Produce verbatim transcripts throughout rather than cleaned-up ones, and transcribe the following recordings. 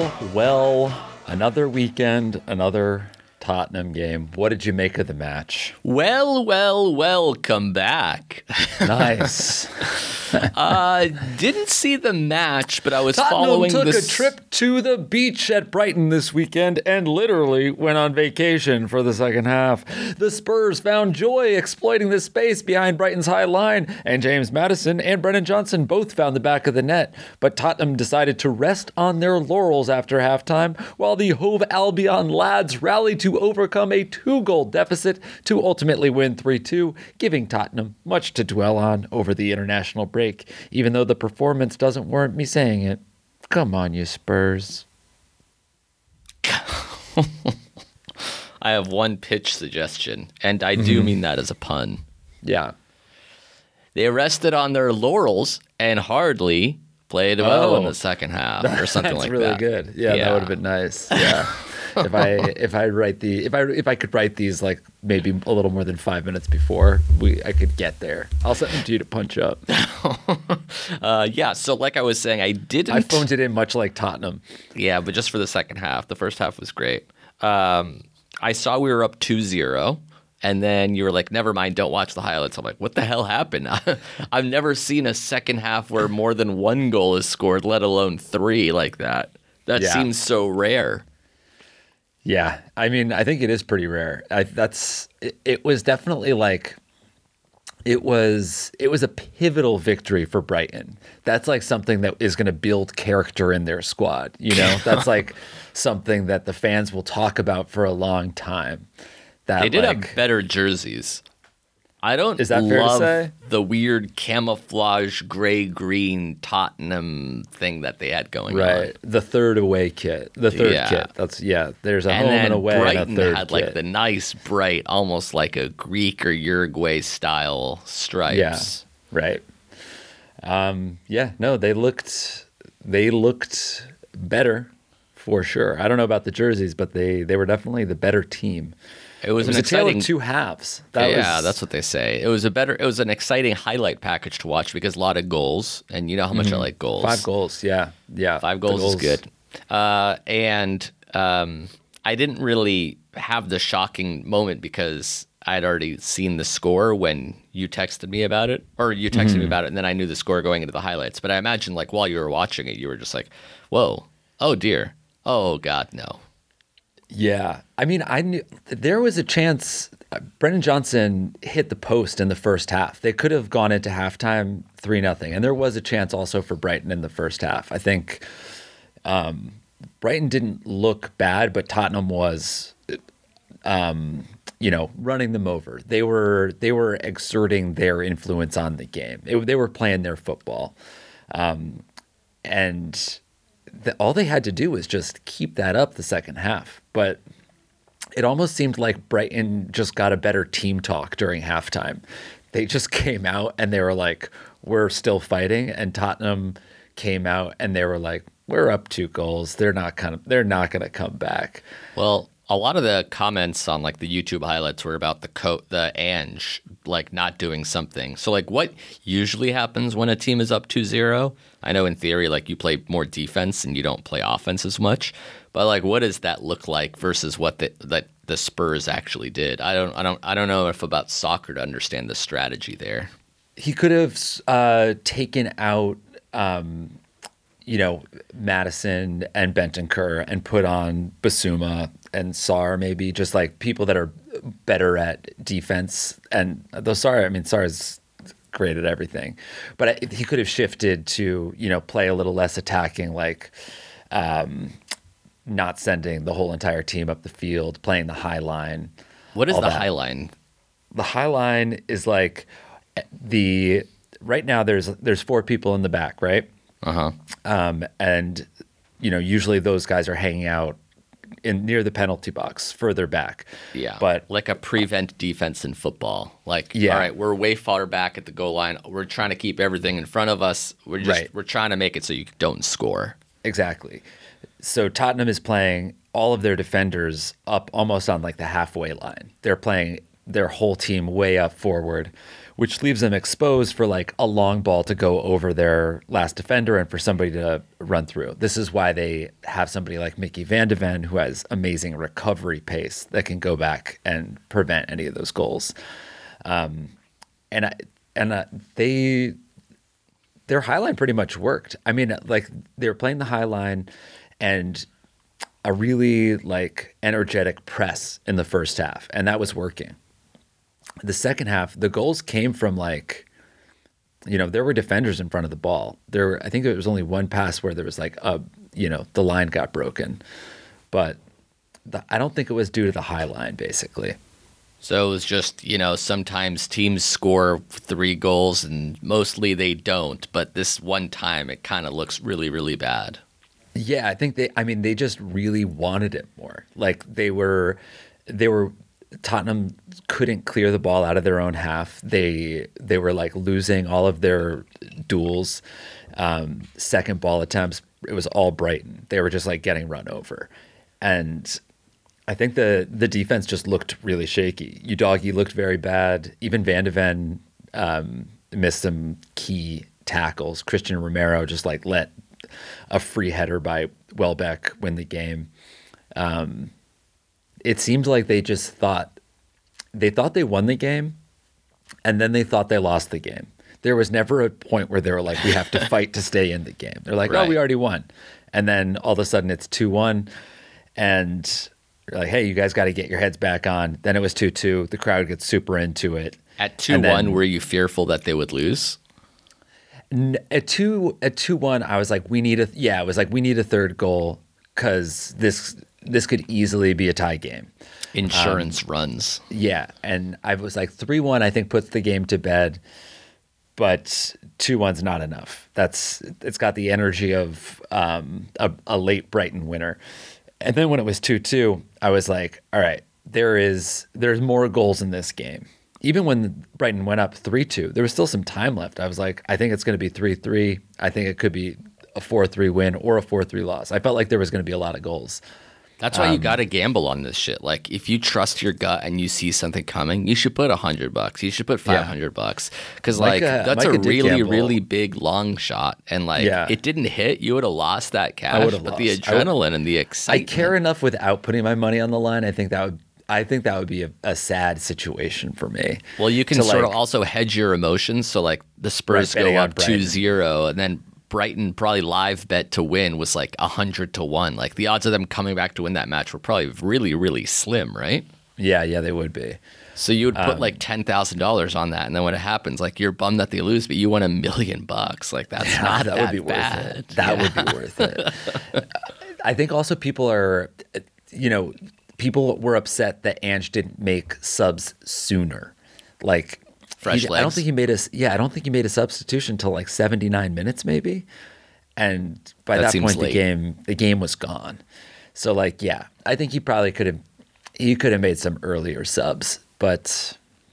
Well, well, another weekend, another Tottenham game. What did you make of the match? Well, well, welcome back. Nice. uh, didn't see the match, but I was Tottenham following took this... a trip to the beach at Brighton this weekend and literally went on vacation for the second half. The Spurs found joy exploiting the space behind Brighton's high line, and James Maddison and Brennan Johnson both found the back of the net. But Tottenham decided to rest on their laurels after halftime, while the Hove Albion lads rallied to overcome a two-goal deficit to ultimately win three two, giving Tottenham much to dwell on over the international break, even though the performance doesn't warrant me saying it. Come on, you Spurs. I have one pitch suggestion, and I do mean that as a pun. Yeah. They rested on their laurels and hardly played well Oh. in the second half, or something That's like really that. good. Yeah, Yeah. that would have been nice. Yeah. if I if I write the if I if I could write these like maybe a little more than five minutes before we I could get there. I'll send them to you to punch up. uh, yeah, so like I was saying, I didn't... I phoned it in much like Tottenham. Yeah, but just for the second half. The first half was great. Um, I saw we were up two zero, and then you were like, never mind, don't watch the highlights. I'm like, what the hell happened? I've never seen a second half where more than one goal is scored, let alone three like that. That Yeah. seems so rare. Yeah, I mean, I think it is pretty rare. I, that's it, it was definitely like it was it was a pivotal victory for Brighton. That's like something that is going to build character in their squad. You know, that's like something that the fans will talk about for a long time. That They did like, have better jerseys. I don't Is that fair to love say? the weird camouflage gray-green Tottenham thing that they had going on. right the third away kit, the third Yeah. kit. That's yeah. There's a And home then and away Brighton and a third had kit. like the nice, bright, almost like a Greek or Uruguay style stripes. Yeah, right. Um, yeah, no, they looked they looked better for sure. I don't know about the jerseys, but they they were definitely the better team. It was, It was an a tale exciting of two halves. That yeah, was, that's what they say. It was a better. It was an exciting highlight package to watch because a lot of goals, and you know how much I like goals. five goals. Yeah, yeah, Five the goals, is good. Uh, and um, I didn't really have the shocking moment because I'd already seen the score when you texted me about it, or you texted Mm-hmm. me about it, and then I knew the score going into the highlights. But I imagine, like, while you were watching it, you were just like, "Whoa, oh dear, oh God, no." Yeah, I mean, I knew there was a chance. uh, Brennan Johnson hit the post in the first half. They could have gone into halftime three nothing, and there was a chance also for Brighton in the first half. I think um, Brighton didn't look bad, but Tottenham was, um, you know, running them over. They were they were exerting their influence on the game. It, they were playing their football, um, and. The, all they had to do was just keep that up the second half. But it almost seemed like Brighton just got a better team talk during halftime. They just came out and they were like, we're still fighting. And Tottenham came out and they were like, we're up two goals. They're not kind of they're not going to come back. Well, a lot of the comments on like the YouTube highlights were about the co- the Ange like not doing something. So like what usually happens when a team is up two zero? I know in theory like you play more defense and you don't play offense as much, but like what does that look like versus what the that the Spurs actually did? I don't I don't I don't know if about soccer to understand the strategy there. He could have uh, taken out um, you know, Madison and Bentancur and put on Basuma and Sarr, maybe just like people that are better at defense. And though Sarr, I mean, Sarr is great at everything, but I, he could have shifted to, you know, play a little less attacking, like um, not sending the whole entire team up the field, playing the high line. What is all the that. high line? The high line is like the right now there's there's four people in the back, right? Uh-huh. Um, and, you know, usually those guys are hanging out in near the penalty box, further back. Yeah. But like a prevent defense in football. Like, Yeah. all right, we're way far back at the goal line. We're trying to keep everything in front of us. We're just Right. we're trying to make it so you don't score. exactly. So Tottenham is playing all of their defenders up almost on like the halfway line. They're playing their whole team way up forward, which leaves them exposed for like a long ball to go over their last defender and for somebody to run through. This is why they have somebody like Mickey Van de Ven who has amazing recovery pace that can go back and prevent any of those goals. Um, and I, and uh, they their high line pretty much worked. I mean, like they were playing the high line and a really like energetic press in the first half, and that was working. The second half, the goals came from like, you know, there were defenders in front of the ball. There, were, I think there was only one pass where there was like a, you know, the line got broken, but the, I don't think it was due to the high line, basically. So it was just, you know, sometimes teams score three goals and mostly they don't, but this one time it kind of looks really, really bad. Yeah, I think they, I mean, they just really wanted it more. Like they were, they were, Tottenham couldn't clear the ball out of their own half. They they were like losing all of their duels, um, second ball attempts. It was all Brighton. They were just like getting run over, and I think the the defense just looked really shaky. Udogie looked very bad. Even Van de Ven um, missed some key tackles. Christian Romero just like let a free header by Welbeck win the game. Um, It seemed like they just thought they thought they won the game, and then they thought they lost the game. There was never a point where they were like, we have to fight to stay in the game. They're like, right. oh, we already won. And then all of a sudden it's two one, and you're like, hey, you guys got to get your heads back on. Then it was two two. The crowd gets super into it. At two one, were you fearful that they would lose? At two at two one, I was like, we need a yeah. It was like we need a third goal because this. This could easily be a tie game. Insurance um, runs. Yeah. And I was like three one, I think puts the game to bed, but two one's not enough. That's, it's got the energy of um, a, a late Brighton winner. And then when it was two two, I was like, all right, there is, there's more goals in this game. Even when Brighton went up three two, there was still some time left. I was like, I think it's going to be three three. I think it could be a four three win or a four three loss. I felt like there was going to be a lot of goals. That's why um, you got to gamble on this shit. Like, if you trust your gut and you see something coming, you should put a hundred bucks. You should put five hundred yeah. bucks because, like, Micah, that's Micah a really, gamble. really big long shot. And like, yeah. it didn't hit. You would have lost that cash. But lost. the adrenaline and the excitement. I care enough without putting my money on the line. I think that would. I think that would be a, a sad situation for me. Well, you can sort like, of also hedge your emotions. So, like, the Spurs right, go up two zero, and then Brighton probably live bet to win was like one hundred to one. Like, the odds of them coming back to win that match were probably really, really slim, right? Yeah, yeah, they would be. So you would put um, like ten thousand dollars on that, and then when it happens, like, you're bummed that they lose, but you won a million bucks. Like, that's yeah, not that, that would be bad. Worth it. That yeah. would be worth it. I think also people are, you know, people were upset that Ange didn't make subs sooner. Like, fresh he, legs. I don't think he made a yeah. I don't think he made a substitution until like seventy-nine minutes maybe, and by that, that point late. the game the game was gone. So like yeah, I think he probably could have he could have made some earlier subs, but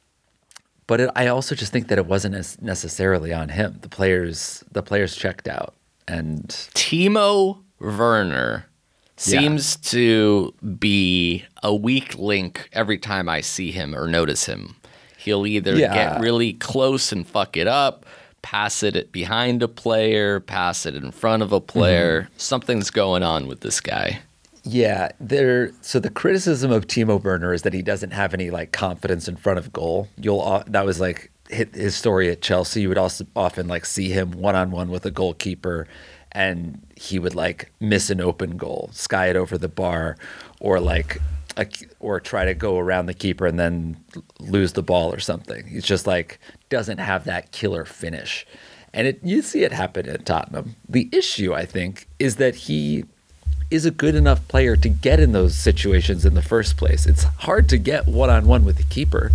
but it, I also just think that it wasn't as necessarily on him. The players the players checked out, and Timo Werner seems yeah. to be a weak link every time I see him or notice him. He'll either yeah. get really close and fuck it up, pass it behind a player, pass it in front of a player. Mm-hmm. Something's going on with this guy. Yeah, there. So the criticism of Timo Werner is that he doesn't have any like confidence in front of goal. You'll that was like his story at Chelsea. You would also often like see him one on one with a goalkeeper, and he would like miss an open goal, sky it over the bar, or like. A, or try to go around the keeper and then lose the ball or something. He's just like doesn't have that killer finish, and it you see it happen at Tottenham. The issue, I think, is that he is a good enough player to get in those situations in the first place. It's hard to get one on one with the keeper.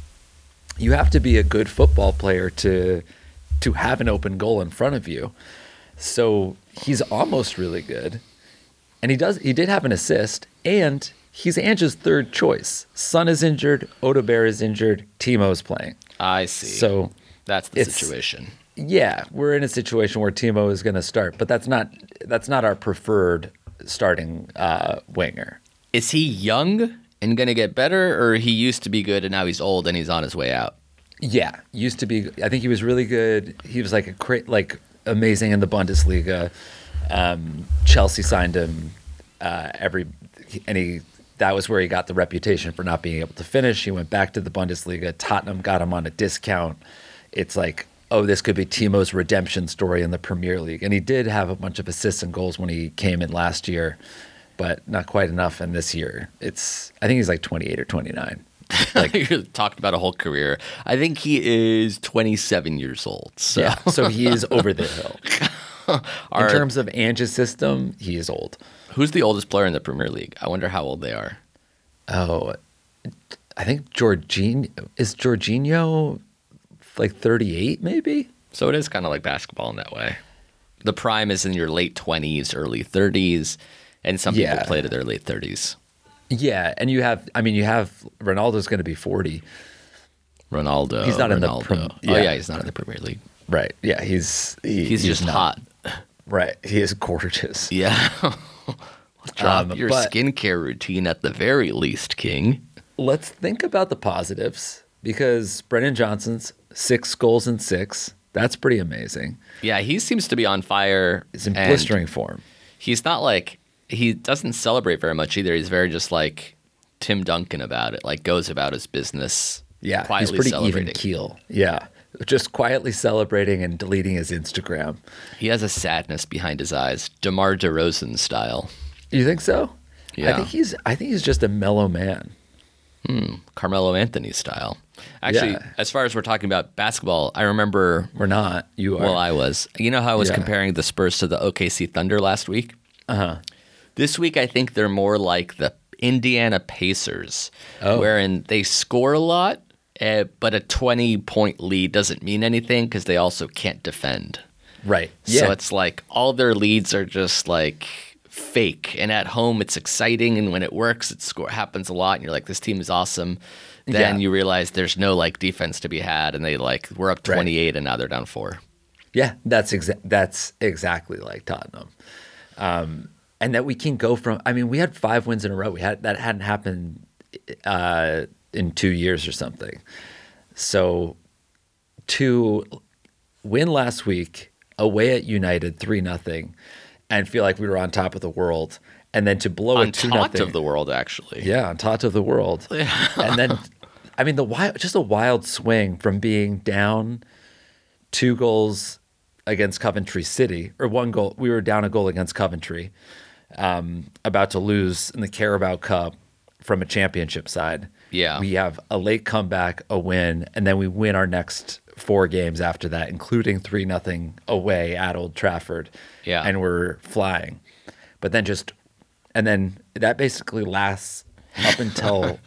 You have to be a good football player to to have an open goal in front of you. So he's almost really good, and he does. He did have an assist, and he's Ange's third choice. Son is injured. Odegaard is injured. Timo's playing. I see. So that's the situation. Yeah, we're in a situation where Timo is going to start, but that's not that's not our preferred starting uh, winger. Is he young and going to get better, or he used to be good and now he's old and he's on his way out? Yeah, used to be. I think he was really good. He was like a cra- like amazing in the Bundesliga. Um, Chelsea signed him uh, every, and he that was where he got the reputation for not being able to finish. He went back to the Bundesliga. Tottenham got him on a discount. It's like, oh, this could be Timo's redemption story in the Premier League. And he did have a bunch of assists and goals when he came in last year, but not quite enough. And this year, it's I think he's like twenty-eight or twenty-nine. Like you talked about a whole career. I think he is twenty-seven years old. So. Yeah, so he is over the hill. Our, in terms of Ange's system, he is old. Who's the oldest player in the Premier League? I wonder how old they are. Oh, I think Jorginho is Jorginho like thirty-eight, maybe. So it is kind of like basketball in that way. The prime is in your late twenties, early thirties, and some Yeah. people play to their late thirties. Yeah, and you have, I mean, you have Ronaldo's going to be forty. Ronaldo. He's not Ronaldo. in the Prem- Oh yeah. yeah, he's not in the Premier League. Right. Yeah, he's he, He's, just not, hot. Right. He is gorgeous. Yeah. Drop Um, your but- skincare routine at the very least, King. Let's think about the positives because Brennan Johnson's six goals and six. That's pretty amazing. Yeah, he seems to be on fire. He's in and blistering form. He's not like, he doesn't celebrate very much either. He's very just like Tim Duncan about it, like goes about his business. Yeah, quietly he's pretty celebrating. even keel. Yeah, just quietly celebrating and deleting his Instagram. He has a sadness behind his eyes, DeMar DeRozan style. You think so? Yeah. I think he's. I think he's just a mellow man. Carmelo Anthony style. Actually, Yeah. as far as we're talking about basketball, I remember, We're not. You are. well, I was. You know how I was Yeah. comparing the Spurs to the O K C Thunder last week? Uh huh. This week, I think they're more like the Indiana Pacers, Oh. wherein they score a lot, uh, but a twenty-point lead doesn't mean anything because they also can't defend. Right. Yeah. So it's like all their leads are just like fake. And at home, it's exciting. And when it works, it score happens a lot. And you're like, this team is awesome. Then Yeah. you realize there's no like defense to be had. And they like, we're up Right. twenty-eight and now they're down four. Yeah, that's exa- that's exactly like Tottenham, um, and that we can go from. I mean, we had five wins in a row. We had that hadn't happened uh, in two years or something. So to win last week away at United three nothing, and feel like we were on top of the world, and then to blow On it two top nothing of the world, actually. yeah, on top of the world. And then, I mean, the wild, just a wild swing from being down two goals against Coventry City, or one goal. We were down a goal against Coventry, um, about to lose in the Carabao Cup from a championship side. Yeah. We have a late comeback, a win, and then we win our next four games after that, including three nothing away at Old Trafford. Yeah. And we're flying. But then just, and then that basically lasts up until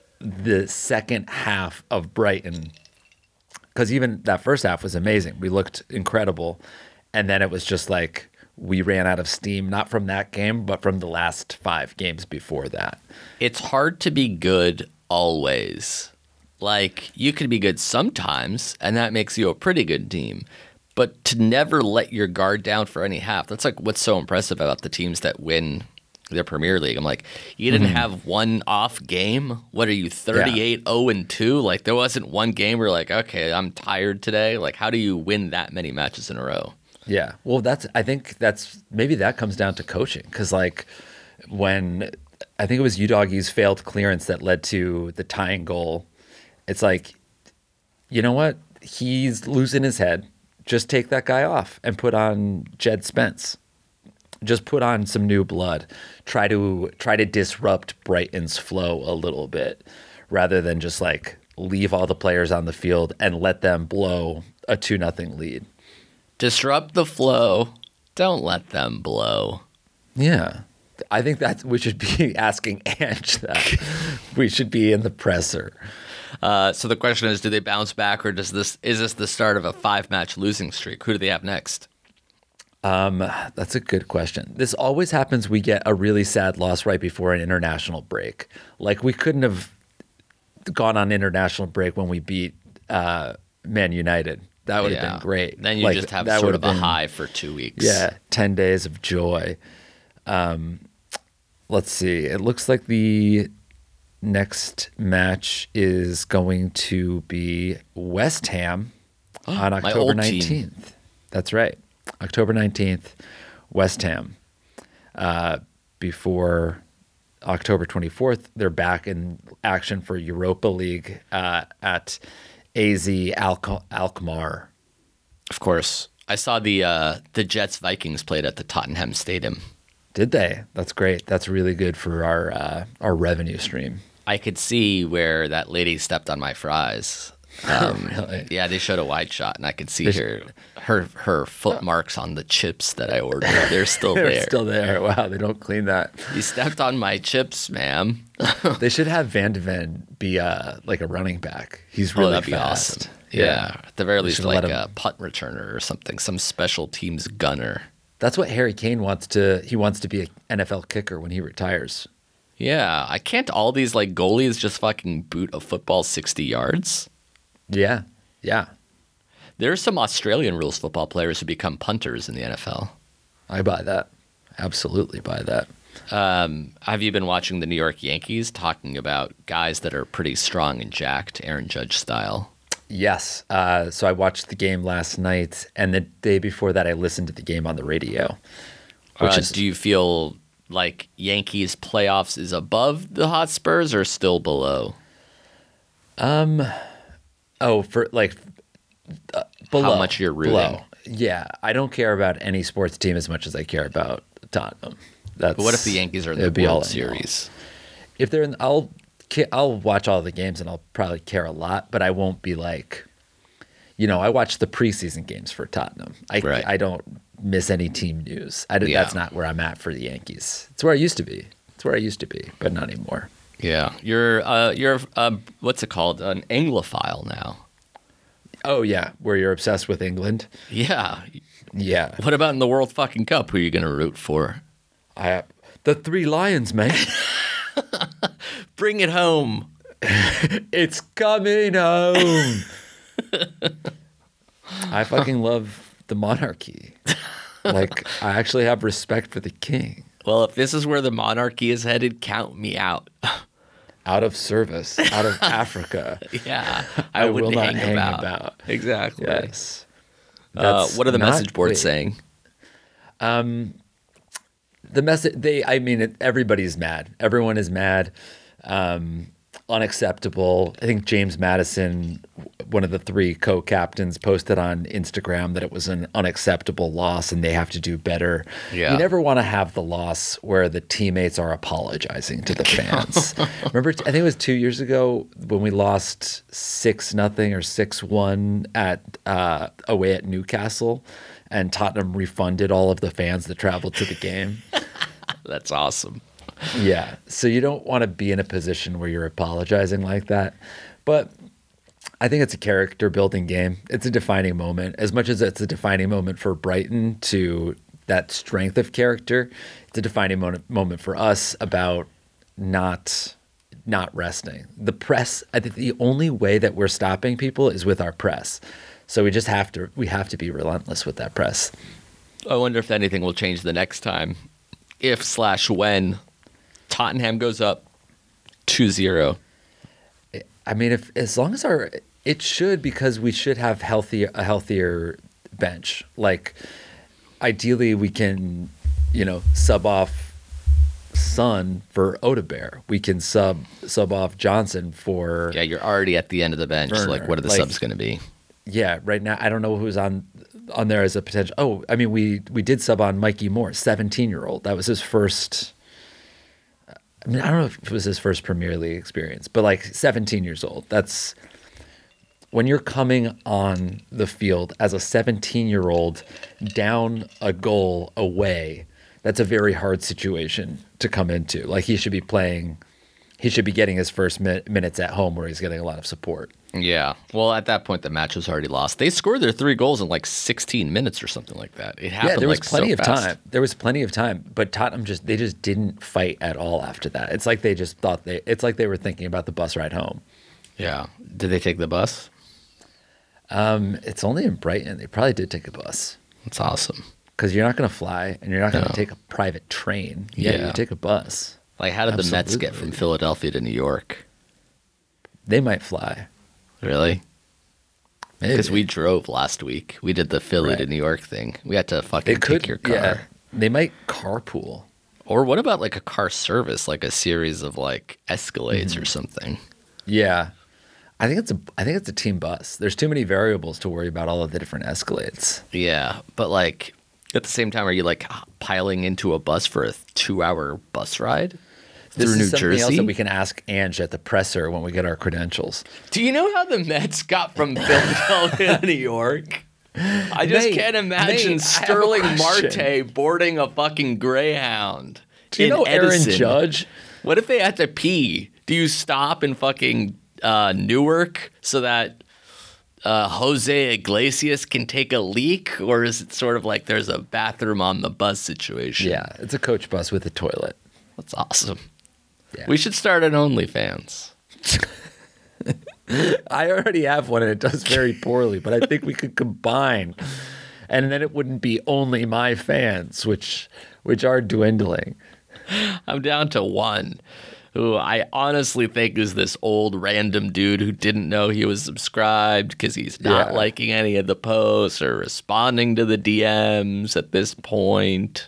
the second half of Brighton. Because even that first half was amazing. We looked incredible. And then it was just like we ran out of steam, not from that game, but from the last five games before that. It's hard to be good always. Like, you can be good sometimes, and that makes you a pretty good team. But to never let your guard down for any half, that's like what's so impressive about the teams that win the Premier League. I'm like, you didn't Mm-hmm. have one off game? What are you, thirty-eight oh and two? Like, there wasn't one game where you're like, okay, I'm tired today. Like, how do you win that many matches in a row? Yeah. Well, that's, I think that's, maybe that comes down to coaching. Because, like, when I think it was Udoggy's failed clearance that led to the tying goal, it's like, you know what? He's losing his head. Just take that guy off and put on Jed Spence. Just put on some new blood. Try to try to disrupt Brighton's flow a little bit, rather than just like leave all the players on the field and let them blow a two nothing lead. Disrupt the flow. Don't let them blow. Yeah. I think that's, we should be asking Ange that. We should be in the presser. Uh, so the question is, do they bounce back, or does this is this the start of a five-match losing streak? Who do they have next? Um, that's a good question. This always happens. We get a really sad loss right before an international break. Like, we couldn't have gone on international break when we beat uh, Man United. That would have Yeah. been great. Then you Like, just have that sort would of a have been- high for two weeks. Yeah, ten days of joy. Um, let's see. It looks like the next match is going to be West Ham on My October old team. nineteenth. That's right. October nineteenth, West Ham. Uh, before October twenty-fourth, they're back in action for Europa League uh, at A Z Alk- Alkmaar. Of course. I saw the uh, the Jets Vikings played at the Tottenham Stadium. Did they? That's great. That's really good for our uh, our revenue stream. I could see where that lady stepped on my fries. Um, Really? Yeah, they showed a wide shot, and I could see They sh- her her her foot marks on the chips that I ordered. They're still They're there. still there. Wow, they don't clean that. You stepped on my chips, ma'am. They should have Van de Ven be uh, like a running back. He's Oh, really that'd be fast. awesome. Yeah. At the very We least, should like let him- a punt returner or something, some special teams gunner. That's what Harry Kane wants to. He wants to be an N F L kicker when he retires. Yeah, I can't all these like goalies just fucking boot a football sixty yards. Yeah, yeah. There are some Australian rules football players who become punters in the N F L. I buy that. Absolutely buy that. Um, have you been watching the New York Yankees talking about guys that are pretty strong and jacked, Aaron Judge style? Yes. Uh, so I watched the game last night, and the day before that, I listened to the game on the radio. Which Uh, is do you feel like Yankees playoffs is above the Hot Spurs or still below? oh for like uh, below much you're rooting. below. Yeah, I don't care about any sports team as much as I care about Tottenham. That's But what if the Yankees are in the it'd be all World in all. Series? If they're in, I'll ca- I'll watch all the games and I'll probably care a lot, but I won't be like, you know, I watch the preseason games for Tottenham. I Right. I don't miss any team news. I, Yeah. That's not where I'm at for the Yankees. It's where I used to be. It's where I used to be, but not anymore. Yeah, you're uh, you're uh, what's it called? An Anglophile now. Oh yeah, where you're obsessed with England. Yeah. Yeah, What about in the World fucking Cup? Who are you going to root for? I the Three Lions, mate. Bring it home. It's coming home. I fucking love the monarchy. Like, I actually have respect for the king. Well, if this is where the monarchy is headed, count me out. Out of service, out of Africa. Yeah, I, I will wouldn't not hang, hang about. about. Exactly. Yes. Uh, That's what are the not- message boards wait. saying? The message, they, I mean, it, everybody's mad. Everyone is mad. Um, unacceptable. I think James Madison, one of the three co-captains, posted on Instagram that it was an unacceptable loss and they have to do better. Yeah. You never want to have the loss where the teammates are apologizing to the fans. Remember, I think it was two years ago when we lost six nothing or six one at uh, away at Newcastle, and Tottenham refunded all of the fans that traveled to the game. That's awesome. Yeah. So you don't want to be in a position where you're apologizing like that. But I think it's a character building game. It's a defining moment. As much as it's a defining moment for Brighton to that strength of character, it's a defining moment, moment for us about not not resting. The press, I think the only way that we're stopping people is with our press. So we just have to we have to be relentless with that press. I wonder if anything will change the next time. If slash when Tottenham goes up two zero. I mean, if as long as our it should, because we should have healthy a healthier bench. Like, ideally, we can, you know, sub off Son for Odebear. We can sub sub off Johnson for Yeah, you're already at the end of the bench. Werner, Like, what are the like- subs going to be? yeah. Right now, I don't know who's on on there as a potential. Oh, I mean, we we did sub on Mikey Moore, seventeen year old. That was his first. I mean, I don't know if it was his first Premier League experience, but like seventeen years old. That's when you're coming on the field as a seventeen year old down a goal away. That's a very hard situation to come into. Like, he should be playing, he should be getting his first min- minutes at home where he's getting a lot of support. Yeah. Well, at that point, the match was already lost. They scored their three goals in like sixteen minutes or something like that. It happened Yeah, there was like plenty so of fast. time. There was plenty of time, but Tottenham just they just didn't fight at all after that. It's like they just thought they. It's like they were thinking about the bus ride home. Yeah. Did they take the bus? Um, it's only in Brighton. They probably did take a bus That's awesome. because you're not going to fly and you're not going to No. take a private train. Yeah, Yeah. you take a bus. Like, how did the Mets get Absolutely. from Philadelphia to New York? They might fly. Really? Maybe. Because we drove last week. We did the Philly Right. to New York thing. We had to fucking They could. take your car. Yeah. They might carpool. Or what about like a car service, like a series of like Escalades Mm-hmm. or something? Yeah. I think it's a. I think it's a team bus. There's too many variables to worry about all of the different Escalades. Yeah, but like at the same time, are you like piling into a bus for a two-hour bus ride This through is New something else Jersey? that we can ask Ange at the presser when we get our credentials. Do you know how the Mets got from Philadelphia to New York? I just Nate, can't imagine Nate, I have a Sterling question. Marte boarding a fucking Greyhound. Do you in know Aaron Edison. Judge? What if they had to pee? Do you stop in fucking uh, Newark so that uh, Jose Iglesias can take a leak? Or is it sort of like there's a bathroom on the bus situation? Yeah, it's a coach bus with a toilet. That's awesome. Yeah. We should start an OnlyFans. I already have one and it does very poorly, but I think we could combine, and then it wouldn't be only my fans, which which are dwindling. I'm down to one, who I honestly think is this old random dude who didn't know he was subscribed because he's not Yeah. liking any of the posts or responding to the D Ms at this point.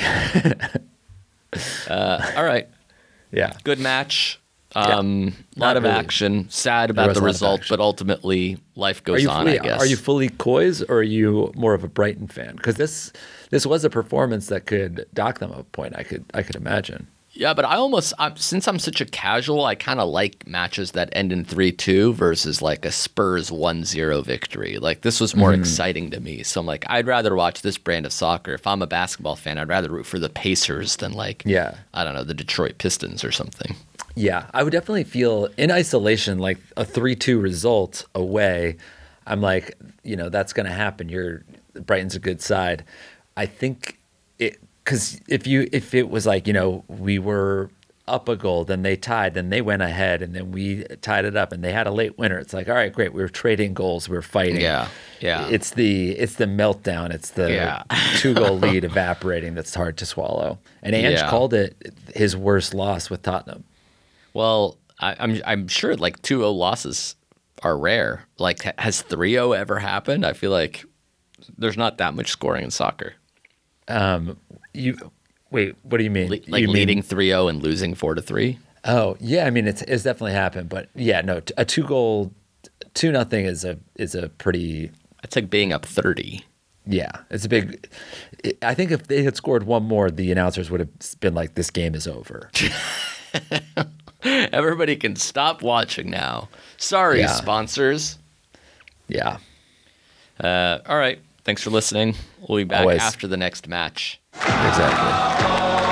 uh, all right. Yeah. Good match. Um, a lot Not of really. action. Sad There about was the a lot of result, action. but ultimately life Are goes you on, fully, I guess. are you fully Coys or are you more of a Brighton fan? Because this this was a performance that could dock them a point. I could I could imagine. Yeah, but I almost, I'm, since I'm such a casual, I kind of like matches that end in three two versus like a Spurs one zero victory. Like this was more exciting to me. So I'm like, I'd rather watch this brand of soccer. If I'm a basketball fan, I'd rather root for the Pacers than like, Yeah. I don't know, the Detroit Pistons or something. Yeah, I would definitely feel in isolation like a three two result away. I'm like, you know, that's going to happen. You're Brighton's a good side. I think it because if you if it was like, you know, we were up a goal, then they tied, then they went ahead, and then we tied it up, and they had a late winner. It's like, all right, great. We were trading goals. We were fighting. Yeah, yeah. It's the it's the meltdown. It's the Yeah. two goal lead evaporating that's hard to swallow. And Ange Yeah. called it his worst loss with Tottenham. Well, I, I'm I'm sure like two zero losses are rare. Like, ha- has three zero ever happened? I feel like there's not that much scoring in soccer. Um, you wait. What do you mean? Le- like you mean- leading three zero and losing four to three. Oh yeah, I mean it's it's definitely happened, but yeah, no, t- a two goal, two nothing is a is a pretty It's like being up thirty. yeah, it's a big. It, I think if they had scored one more, the announcers would have been like, "This game is over." Everybody can stop watching now. Sorry, Yeah. sponsors. Yeah, Uh, all right. Thanks for listening. We'll be back Always. after the next match. exactly.